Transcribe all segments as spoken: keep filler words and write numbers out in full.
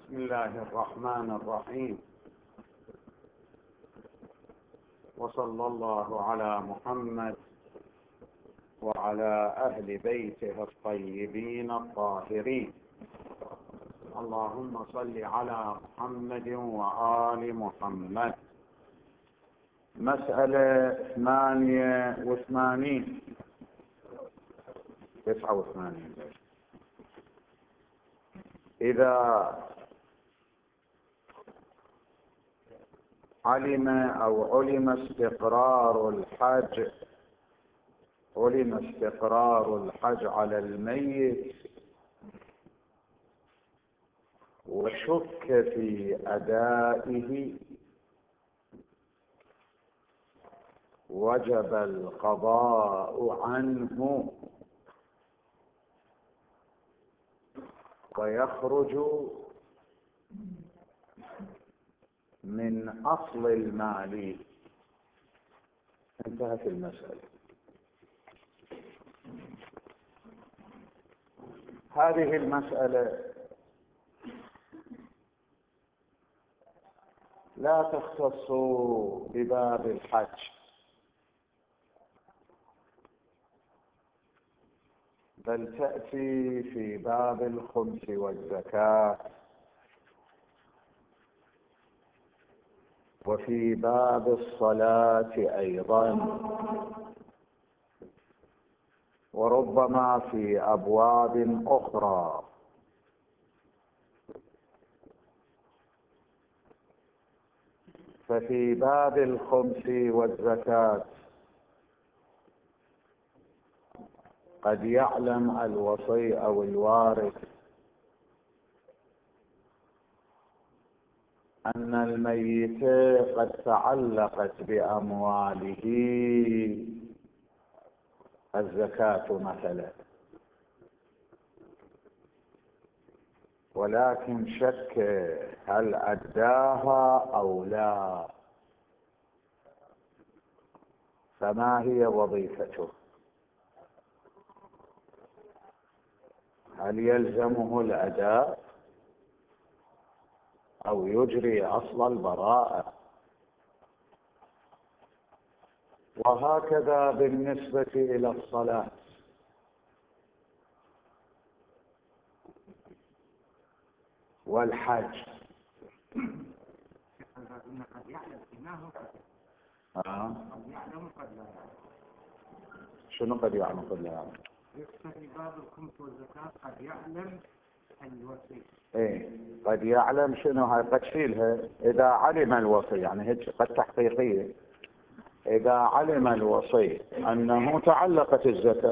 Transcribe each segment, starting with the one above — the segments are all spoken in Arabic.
بسم الله الرحمن الرحيم، وصلى الله على محمد وعلى أهل بيته الطيبين الطاهرين. اللهم صل على محمد وآل محمد. مسألة ثمانية وثمانين تسعة وثمانين. إذا علم أو علم استقرار الحج علم استقرار الحج على الميت وشك في أدائه، وجب القضاء عنه ويخرج من أصل المال. انتهت المسألة. هذه المسألة لا تختص بباب الحج، بل تأتي في باب الخمس والزكاة، وفي باب الصلاة أيضا، وربما في أبواب أخرى. ففي باب الخمس والزكاة قد يعلم الوصي أو الوارث أن الميت قد تعلقت بأمواله الزكاة مثلا، ولكن شك هل أداها أو لا، فما هي وظيفته؟ هل يلزمه الأداء أو يجري أصل البراءة؟ وهكذا بالنسبة إلى الصلاة. والحج آه. شنو قد يعلم قد لا يعلم؟ في باب الخمس والزكاة قد يعلم الوصي. ايه قد يعلم شنو هاي؟ قد شيلها إذا علم الوصي، يعني هيك قد تحقيقية. إذا علم الوصي أنه تعلقت الزكاة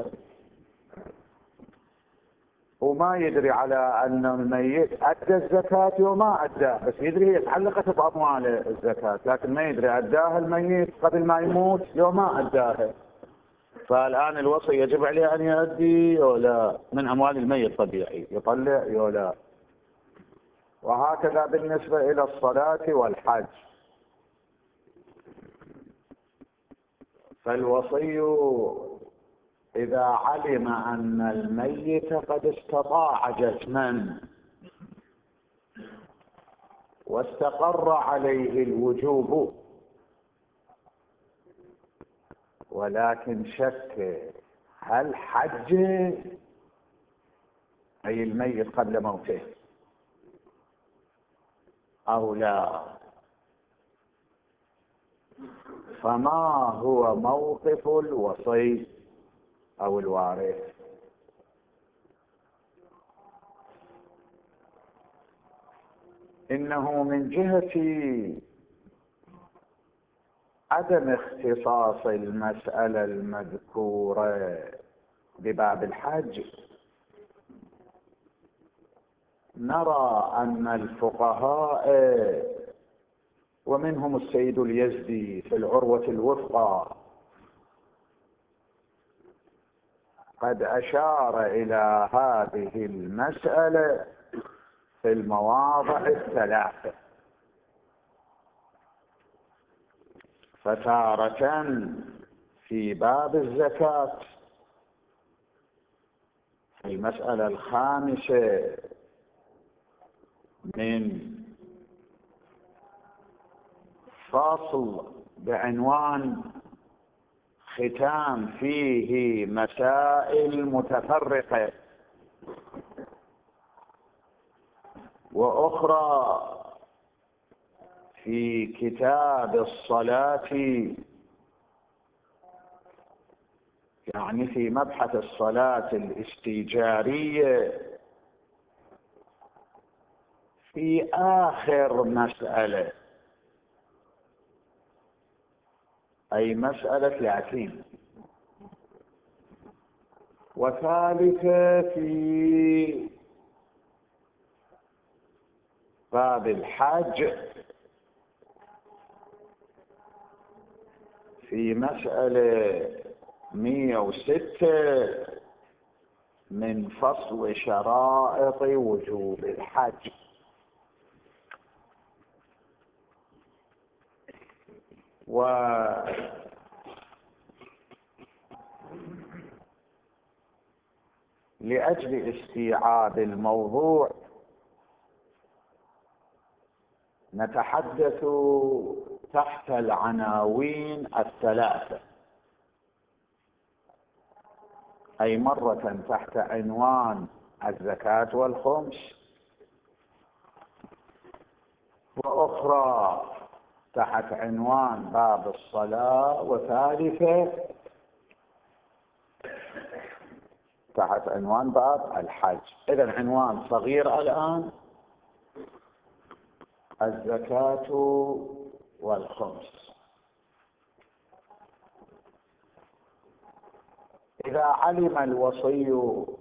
وما يدري على أن الميت أدى الزكاة وما أداه، بس يدري هي تعلقت بأموال الزكاة، لكن ما يدري أداها الميت قبل ما يموت وما أداها، فالآن الوصي يجب عليه أن يؤدي ولا من أموال الميت طبيعي يطلع ولا. وهكذا بالنسبة إلى الصلاة والحج. فالوصي إذا علم أن الميت قد استطاع جسما واستقر عليه الوجوب، ولكن شك هل حج أي الميت قبل موته أو لا، فما هو موقف الوصي أو الوارث؟ إنه من جهة عدم اختصاص المسألة المذكورة بباب الحج، نرى أن الفقهاء ومنهم السيد اليزدي في العروة الوثقى قد أشار إلى هذه المسألة في المواضع الثلاثة. فتارة في باب الزكاة في المسألة الخامسة من فصل بعنوان ختام فيه مسائل متفرقة، وأخرى في كتاب الصلاة، يعني في مبحث الصلاة الاستيجارية، في آخر مسألة، أي مسألة ثلاثين، وثالثة في باب الحج في مسألة مئة وستة من فصل شرائط وجوب الحج. ولأجل استيعاب الموضوع نتحدث تحت العناوين الثلاثة، أي مرة تحت عنوان الزكاة والخمس، وأخرى تحت عنوان باب الصلاة، وثالثة تحت عنوان باب الحج. إذن عنوان صغير الآن: الزكاة والخمس. إذا علم الوصي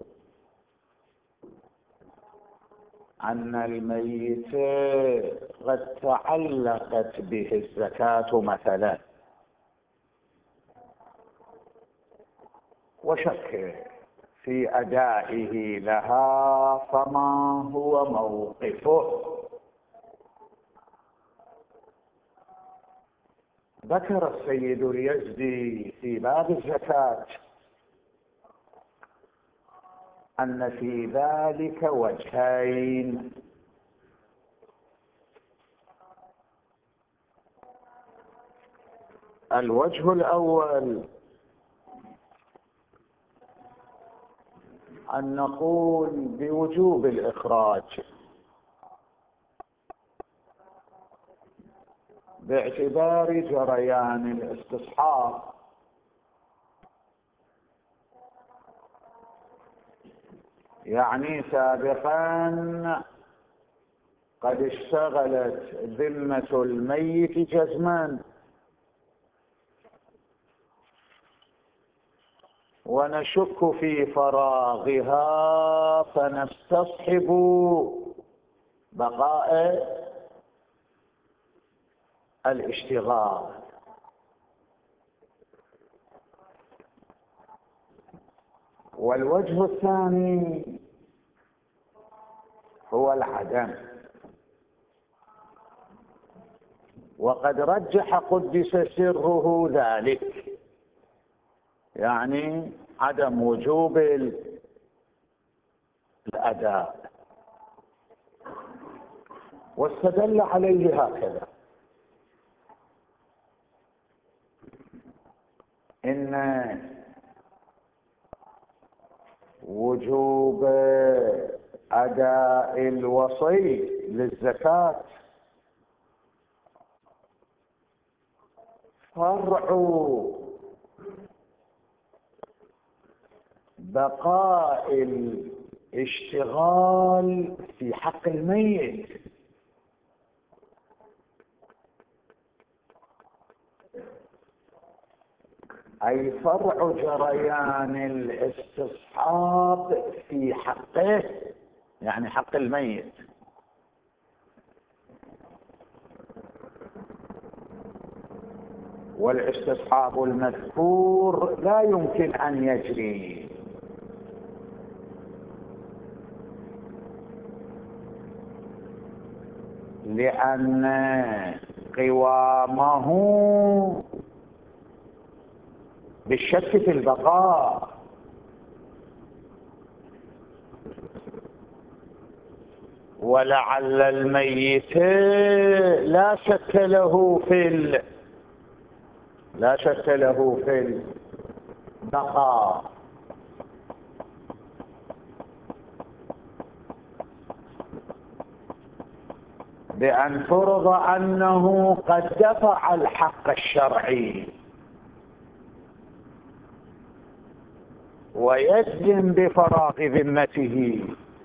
أن الميت قد تعلقت به الزكاة مثلا، وشك في أدائه لها، فما هو موقفه؟ ذكر السيد اليزدي في باب الزكاة أن في ذلك وجهين: الوجه الأول أن نقول بوجوب الإخراج باعتبار جريان الاستصحاب، يعني سابقا قد اشتغلت ذمة الميت جزما، ونشك في فراغها فنستصحب بقاء الاشتغال. والوجه الثاني هو العدم، وقد رجح قدس سره ذلك، يعني عدم وجوب الأداء، واستدل عليه هكذا: إن وجوب أداء الوصي للزكاة فرع بقاء الاشتغال في حق الميت، أي فرع جريان الاستصحاب في حقه، يعني حق الميت. والاستصحاب المذكور لا يمكن أن يجري، لأن قوامه بالشك في البقاء، ولعل الميت لا شك له في ال... لا شك له في البقاء، بأن فرض أنه قد دفع الحق الشرعي ويجزم بفراغ ذمته،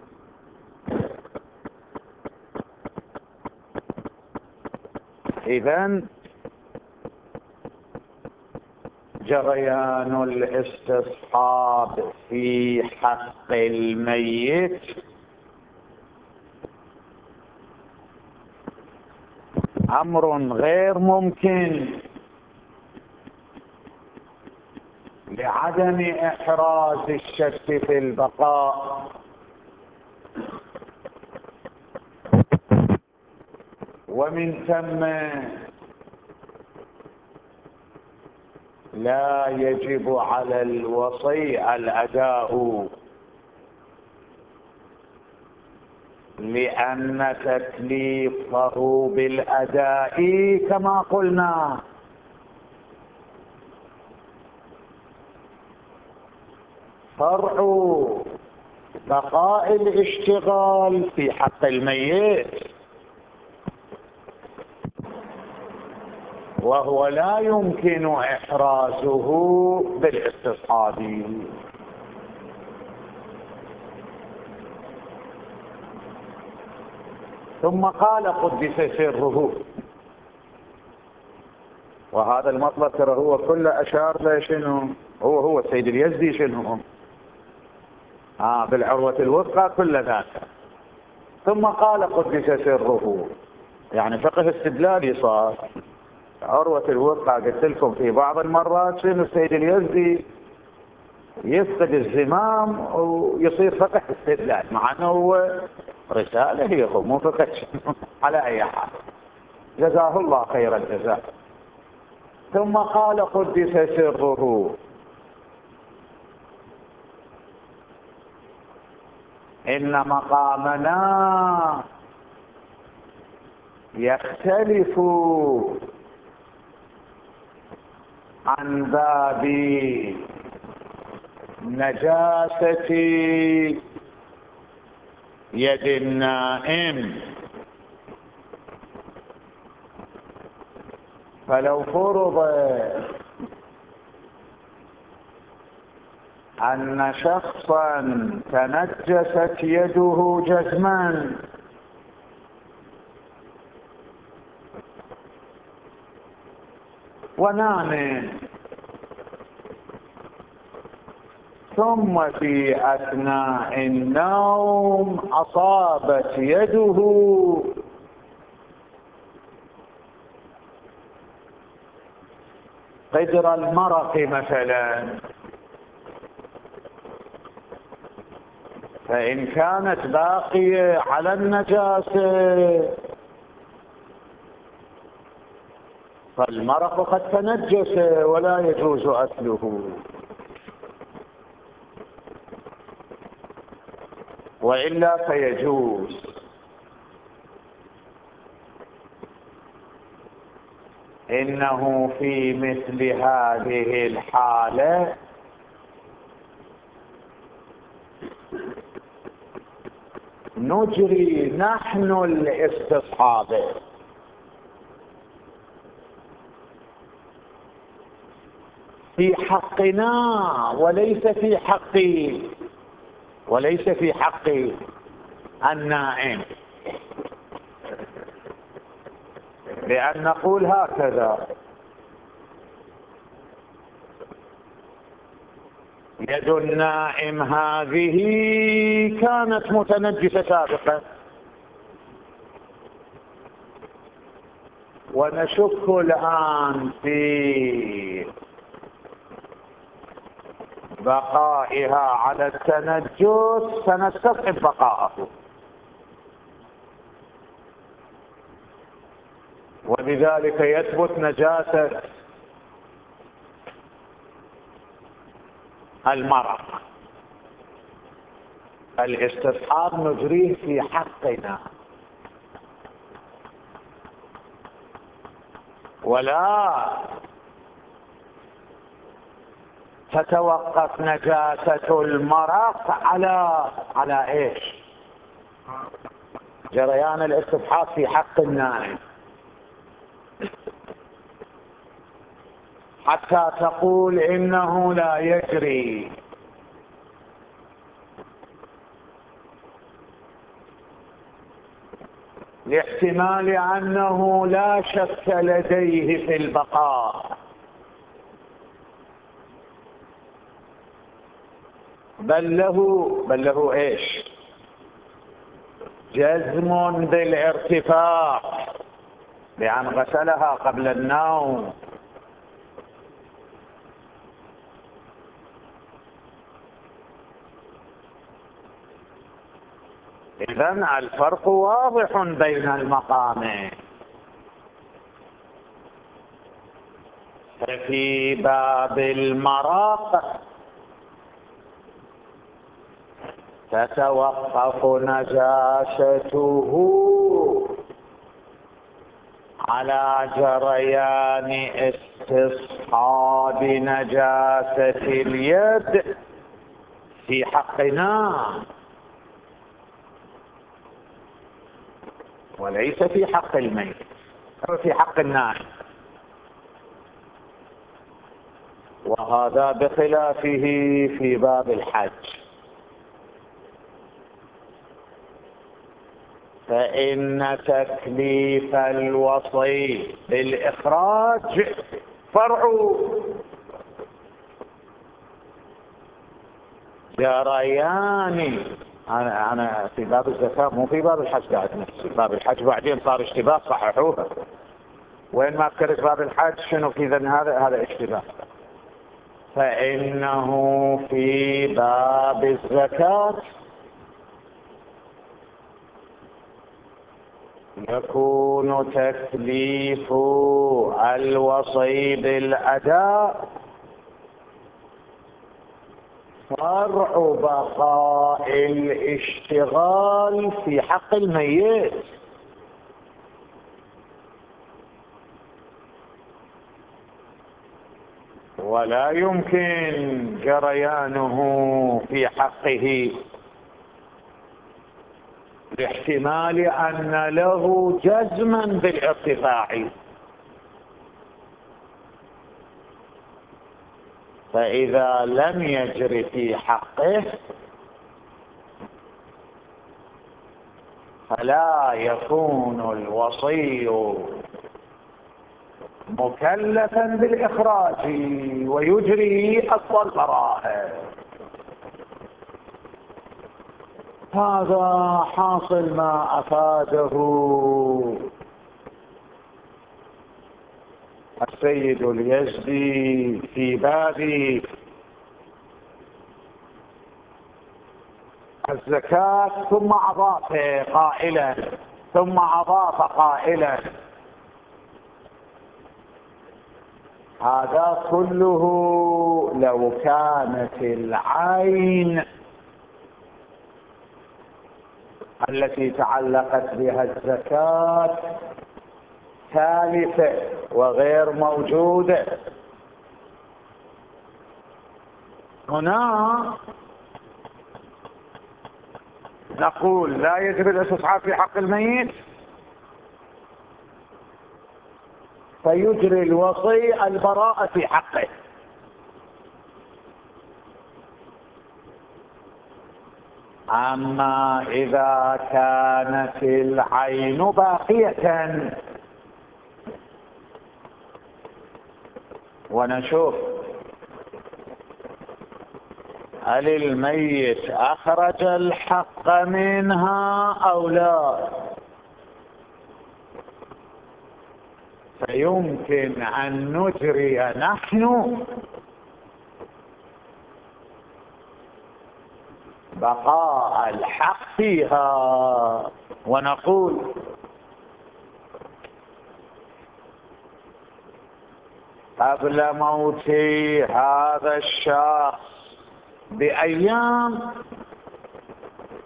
إذن جريان الاستصحاب في حق الميت أمر غير ممكن لعدم إحراز الشك في البقاء، ومن ثم لا يجب على الوصي الأداء، لأن تكليفه بالأداء كما قلنا فرع بقاء الاشتغال في حق الميت، وهو لا يمكن إحرازه بالاستصحاب. ثم قال قدس سره، وهذا المطلب ترى هو كله أشار له شنو؟ هو هو السيد اليزدي شنو؟ آه بالعروة الوثقى كل ذاك. ثم قال قدس سره، يعني فقه استدلالي صار. عروة الوثقى قلت لكم في بعض المرات شنو السيد اليزدي يفقد الزمام ويصير فقه استدلال، مع انه هو رسالة هي مو فقه على اي حال. جزاه الله خير الجزاء. ثم قال قدس سره إن مقامنا يختلف عن باب نجاسة يد النائم، فلو فرض أن شخصا تنجست يده جزما ونام، ثم في أثناء النوم أصابت يده قدر المرق مثلا، فإن كانت باقية على النجاسة فالمرق قد تنجس ولا يجوز أكله، وإلا فيجوز. إنه في مثل هذه الحالة نجري نحن الاستصحاب في حقنا وليس في حق وليس في حق النائم، بأن نقول هكذا: يد النائم هذه كانت متنجسة سابقا، ونشك الآن في بقائها على التنجس، سنستصحب بقاءه، وبذلك يثبت نجاسة المرق الاستصحاب نجريه في حقنا، ولا تتوقف نجاسة المرق على على ايش؟ جريان الاستصحاب في حق النائم، حتى تقول إنه لا يجري. لاحتمال أنه لا شك لديه في البقاء، بل له بل له إيش؟ جزم بالارتفاع لأن غسلها قبل النوم. إذن الفرق واضح بين المقامين. ففي باب المرق تتوقف نجاسته على جريان استصحاب نجاسة اليد في حقنا، وليس في حق الميت أو في حق النائم. وهذا بخلافه في باب الحج، فإن تكليف الوصي بالإخراج فرع جريان. أنا أنا في باب الزكاة مو في باب الحج قاعد نفسي، باب الحج بعدين صار اشتباه صححوها. وين ما أذكرت باب الحج شنو في ذن هذا هذا اشتباه. فإنه في باب الزكاة يكون تكليف الوصي بالأداء فرع بقاء الاشتغال في حق الميت، ولا يمكن جريانه في حقه لاحتمال أن له جزما بالارتفاع. فإذا لم يجري في حقه فلا يكون الوصي مكلفا بالإخراج ويجري أصل البراءة. هذا حاصل ما أفاده السيد اليزدي في باب الزكاة، ثم أضاف قائلا ثم أضاف قائلا هذا كله لو كانت العين التي تعلقت بها الزكاة ثالثة وغير موجودة، هنا نقول لا يجب الاستصحاب في حق الميت، فيجري الوصي البراءة في حقه. أما إذا كانت العين باقية ونشوف هل الميت أخرج الحق منها أو لا، فيمكن أن نجري نحن بقاء الحق فيها ونقول قبل موت هذا الشخص بأيام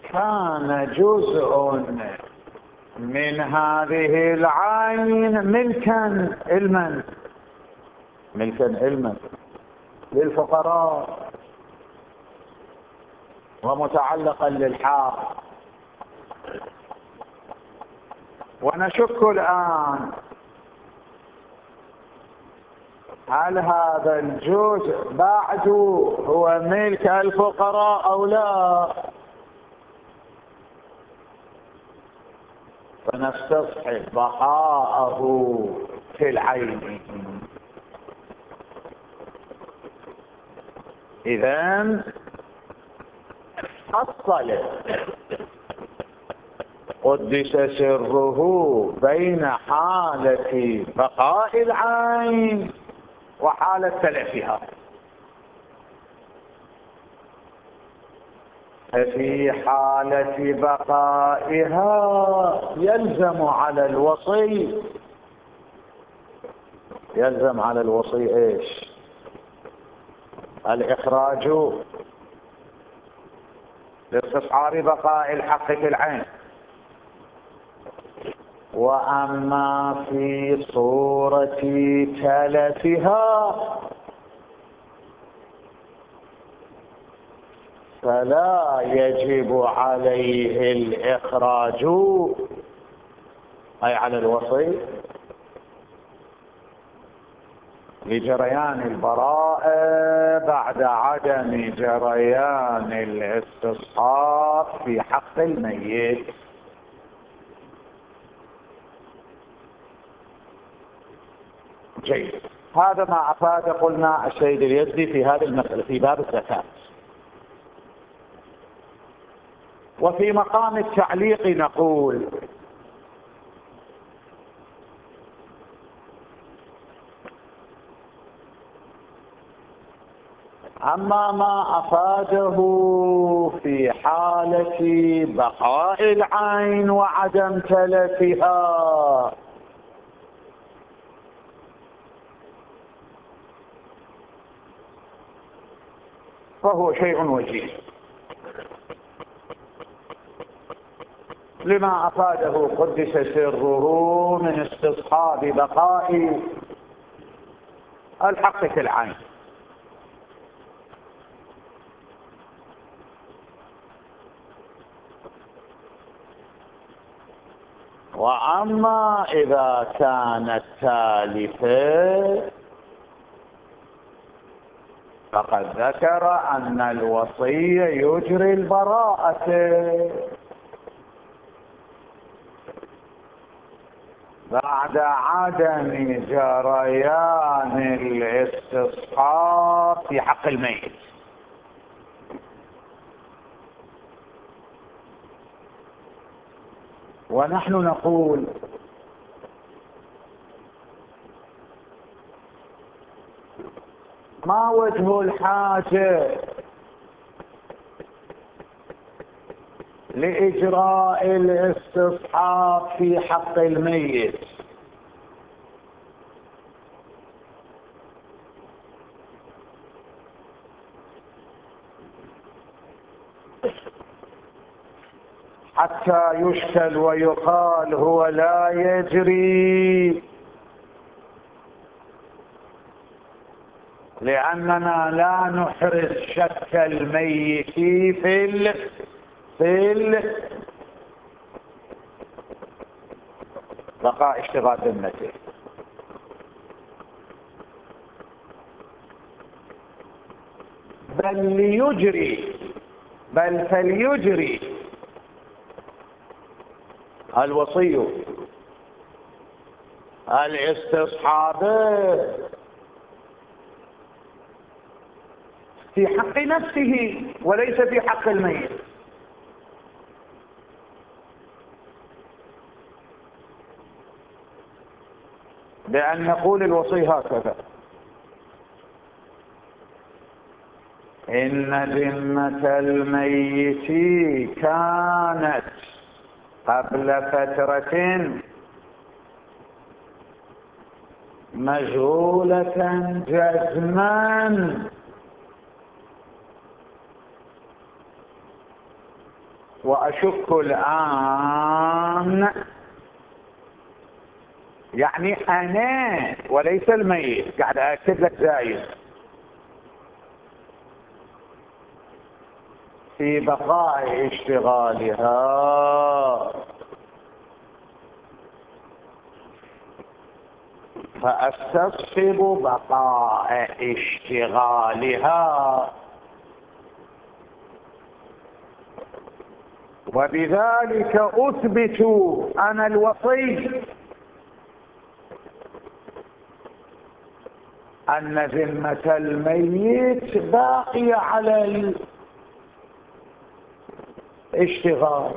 كان جزء من هذه العين ملكا لمن؟ ملكا لمن؟ للفقراء ومتعلقا للحاق. ونشك الآن هل هذا الجزء بعد هو ملك الفقراء أو لا؟ فنستصحب بقاءه في العين. إذن حصل قدس سره بين حالة بقاء العين وحالة تلفها. في حالة بقائها يلزم على الوصي يلزم على الوصي ايش؟ الإخراج لاستصحاب بقاء الحق في العين. وأما في صورة تلفها فلا يجب عليه الإخراج، أي على الوصي، لجريان البراءة بعد عدم جريان الاستصحاب في حق الميت. جيد. هذا ما أفاد قلنا السيد اليزدي في هذه المسألة في باب الزكاة. وفي مقام التعليق نقول أما ما أفاده في حالة بقاء العين وعدم تلفها فهو شيء وجيه لما أفاده قدس سره من استصحاب بقاء الحق في العين. وأما إذا كانت تالفة فقد ذكر أن الوصي يجري البراءة بعد عدم جريان الاستصحاب في حق الميت. ونحن نقول ما وجه الحاجة لإجراء الاستصحاب في حق الميت؟ حتى يشكل ويقال هو لا يجري لأننا لا نحرز شك الميت في ال في ال بقاء اشتغال ذمته. بل ليجري بل فليجري الوصي الاستصحاب في حق نفسه وليس في حق الميت. بأن يقول الوصي هكذا: إن ذمة الميت كانت قبل فترة مجهولة جزما وأشك الآن يعني أنا وليس الميت، قاعد أكد لك زايد في بقاء اشتغالها، فأستصحب بقاء اشتغالها، وبذلك أثبت أنا الوصي أن ذمة الميت باقية على الاشتغال،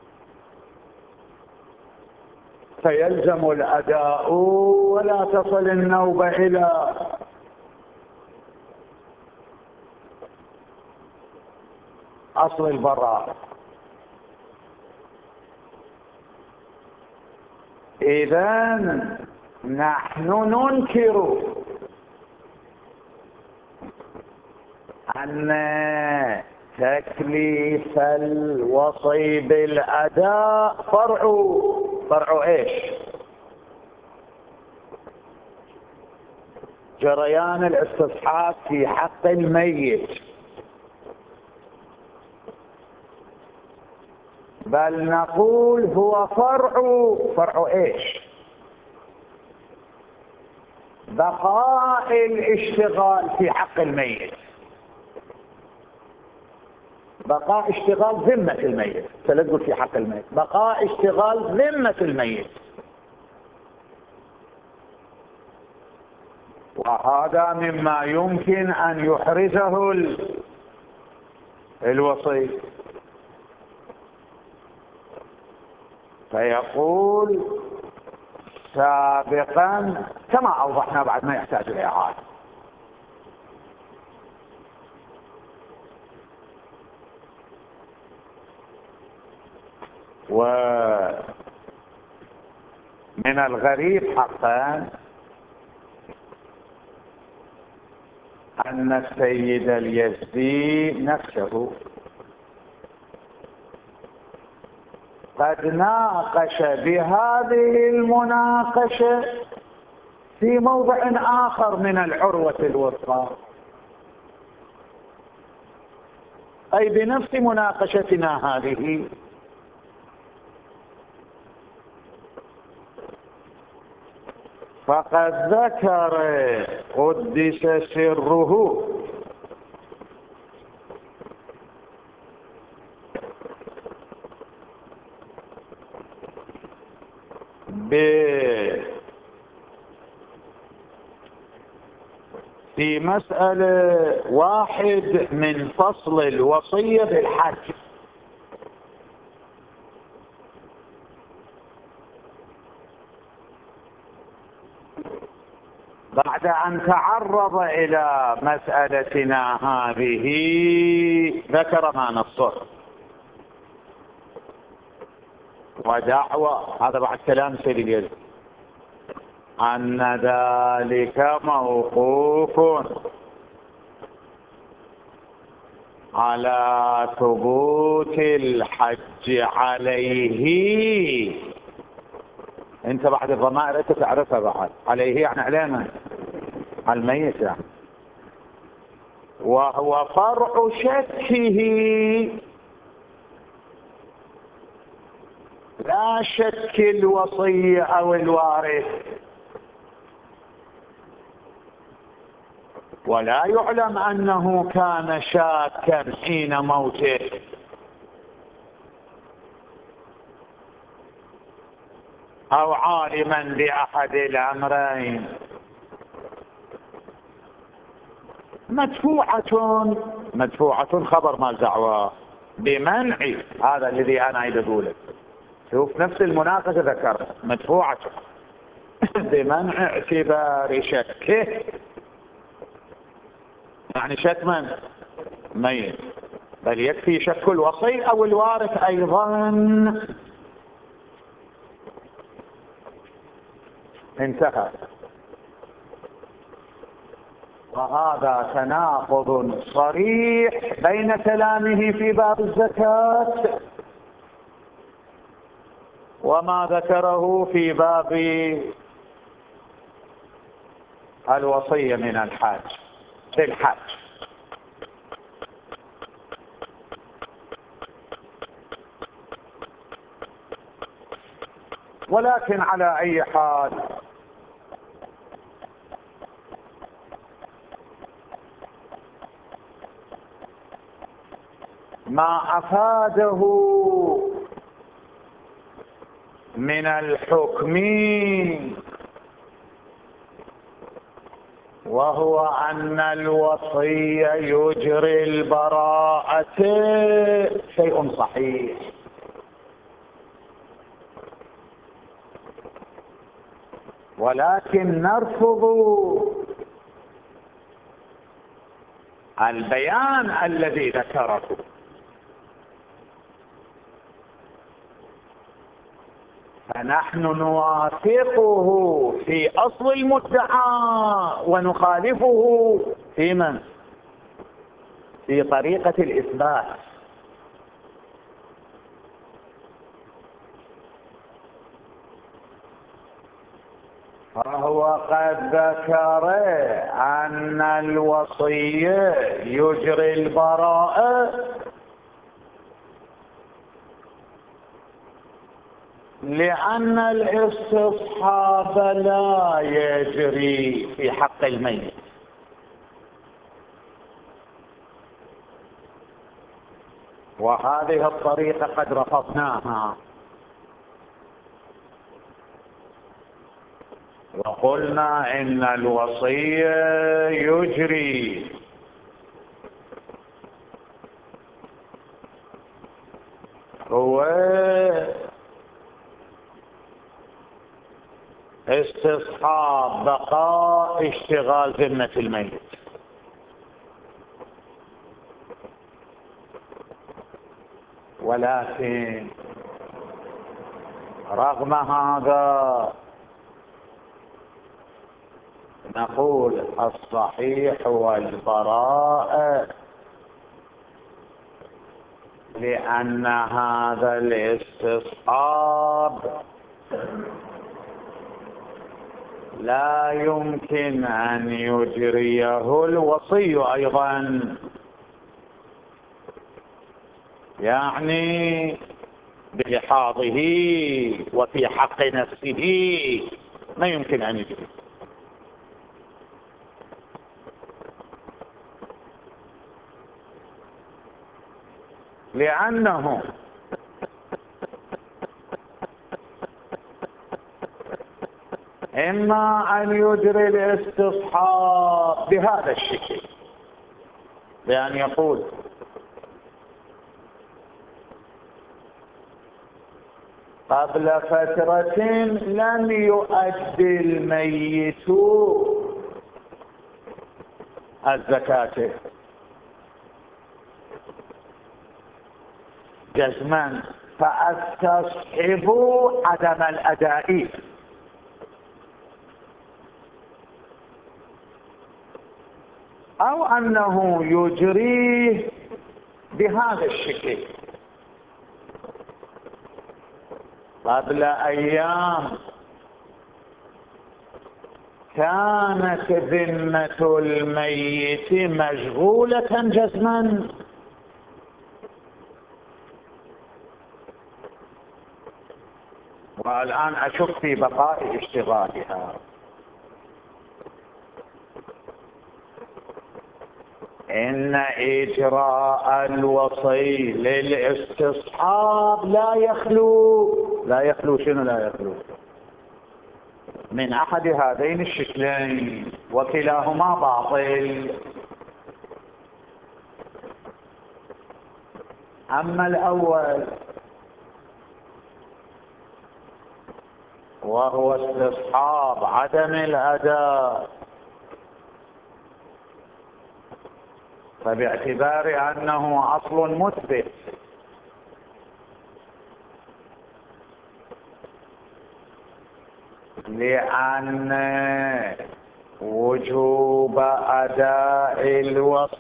فيلزم الأداء ولا تصل النوبة إلى أصل البراءة. إذن نحن ننكر أن تكليف الوصي بالأداء فرع فرع إيش؟ جريان الاستصحاب في حق الميت، بل نقول هو فرع فرع إيش؟ بقاء الاشتغال في حق الميت، بقاء اشتغال ذمة الميت، لا تقول في حق الميت، بقاء اشتغال ذمة الميت، وهذا مما يمكن أن يحرزه الوصي. فيقول سابقا كما أوضحنا بعد ما يحتاج لإعادة، ومن الغريب حقا أن السيد اليزدي نفسه قد ناقش بهذه المناقشة في موضع آخر من العروة الوثقى، أي بنفس مناقشتنا هذه، فقد ذكر قدس سره في مسألة واحد من فصل الوصية بالحج، بعد أن تعرض إلى مسألتنا هذه ذكر ما نصه ودعوى، هذا بعد كلام سيد اليزدي، أن ذلك موقوف على ثبوت الحج عليه. انت بعد الضمائر انت تعرفها بعد، عليه يعني علينا على الميت يعني، وهو فرع شكه لا شك الوصي او الوارث، ولا يعلم انه كان شاكا حين موته، او عالما باحد الامرين. مدفوعة مدفوعة خبر ما دعوى بمنع، هذا الذي انا عايز اقوله. شوف نفس المناقشة ذكر مدفوعة بمنع اعتبار شكه، يعني شك من؟ ميت، بل يكفي شك الوصي او الوارث ايضا. انتهى. وهذا تناقض صريح بين كلامه في باب الزكاة وما ذكره في باب الوصية من الحاج في الحاج. ولكن على أي حال ما أفاده من الحكم وهو أن الوصي يجري البراءة شيء صحيح، ولكن نرفض البيان الذي ذكره. فنحن نوافقه في أصل المدعى ونخالفه في من؟ في طريقة الإثبات. فهو قد ذكر أن الوصي يجري البراءة لأن الاستصحاب لا يجري في حق الميت، وهذه الطريقة قد رفضناها وقلنا إن الوصي يجري هو استصحاب بقاء اشتغال ذمة الميت، ولكن رغم هذا نقول الصحيح والبراءة، لأن هذا الاستصحاب لا يمكن أن يجريه الوصي أيضا، يعني بلحاظه وفي حق نفسه ما يمكن أن يجري. لأنه إما أن يجري الاستصحاب بهذا الشكل، بأن يقول قبل فترة لم يؤدي الميت الزكاة جزما فأستصحب عدم الأداء، أو أنه يجريه بهذا الشكل قبل أيام كانت ذمة الميت مشغولة جزما، والآن أشك في بقاء اشتغالها. إن إجراء الوصي للاستصحاب لا يخلو لا يخلو شنو لا يخلو من أحد هذين الشكلين، وكلاهما باطل. أما الأول وهو استصحاب عدم الأداء، فباعتبار أنه أصل مثبت لأن وجوب أداء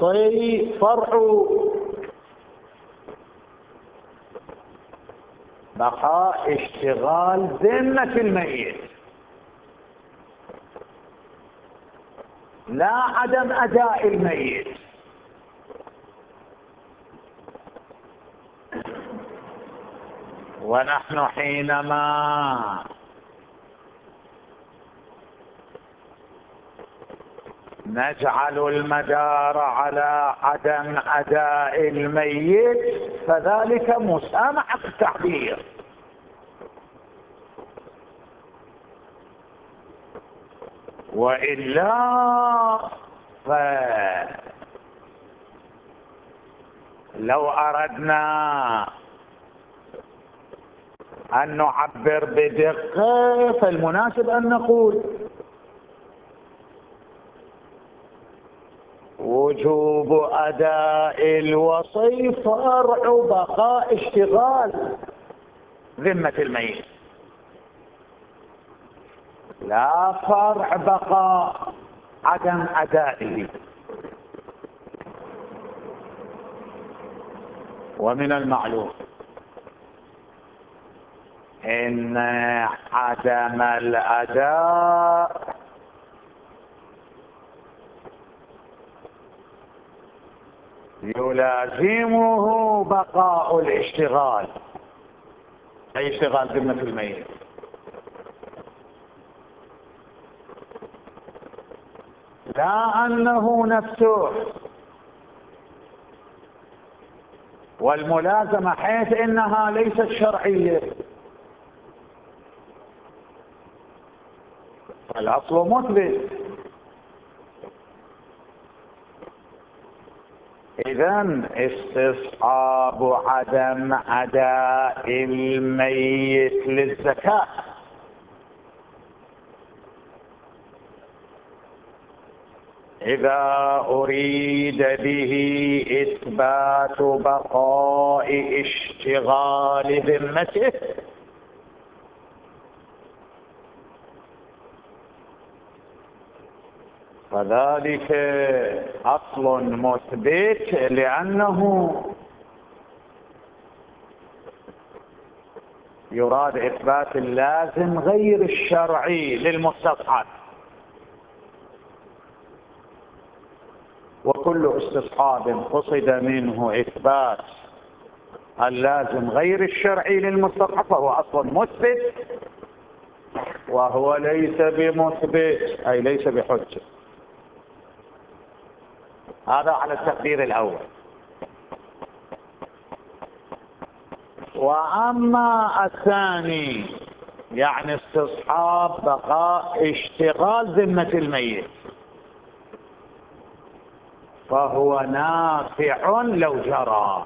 الوصي فرع بقاء اشتغال ذمة الميت، لا عدم أداء الميت. ونحن حينما نجعل المدار على عدم أداء الميت فذلك مسامحة التعبير، وإلا فلو أردنا أن نعبر بدقة فالمناسب أن نقول وجوب أداء الوصي فرع بقاء اشتغال ذمة الميت، لا فرع بقاء عدم أدائه. ومن المعلوم إن عدم الأداء يلازمه بقاء الاشتغال، أي اشتغال ذمة الميت، لا أنه نفسه. والملازمة حيث إنها ليست شرعية، الأصل مثبت. إذن استصحاب عدم أداء الميت للزكاة إذا أريد به إثبات بقاء اشتغال ذمته فذلك أصل مثبت، لأنه يراد إثبات اللازم غير الشرعي للمستصحب، وكل استصحاب قصد منه إثبات اللازم غير الشرعي للمستصحب فهو أصل مثبت، وهو ليس بمثبت أي ليس بحجة. هذا على التقدير الأول. وأما الثاني يعني استصحاب بقاء اشتغال ذمة الميت فهو نافع لو جرى،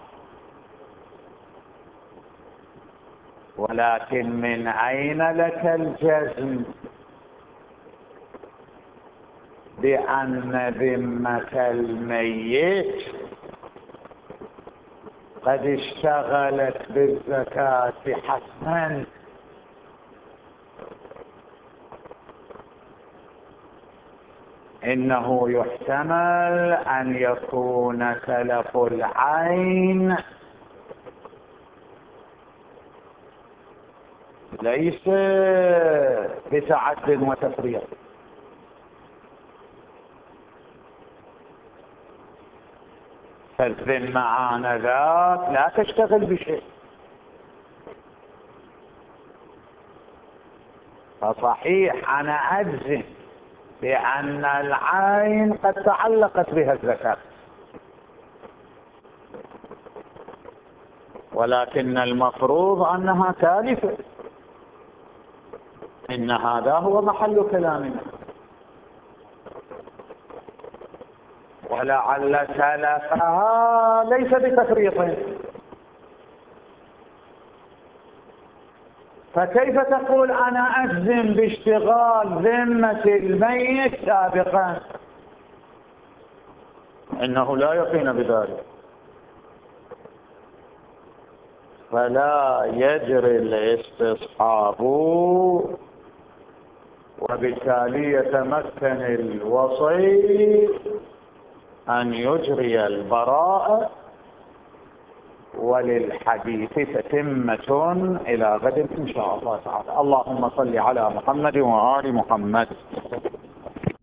ولكن من أين لك الجزم بأن ذمة الميت قد اشتغلت بالزكاة حتما؟ إنه يحتمل أن يكون تلف العين ليس بتعد وتفريط، فالذمة آنذاك لا تشتغل بشيء، فصحيح أنا أجزم بأن العين قد تعلقت بها الزكاة، ولكن المفروض أنها تالفة. إن هذا هو محل كلامنا. ولعل تلفها ليس بتفريط، فكيف تقول أنا أجزم باشتغال ذمة الميت سابقا؟ إنه لا يقين بذلك، فلا يجري الاستصحاب، وبالتالي يتمكن الوصي أن يجري البراءة وللحديث تتمة إلى غد إن شاء الله تعالى. اللهم صل على محمد وآل محمد.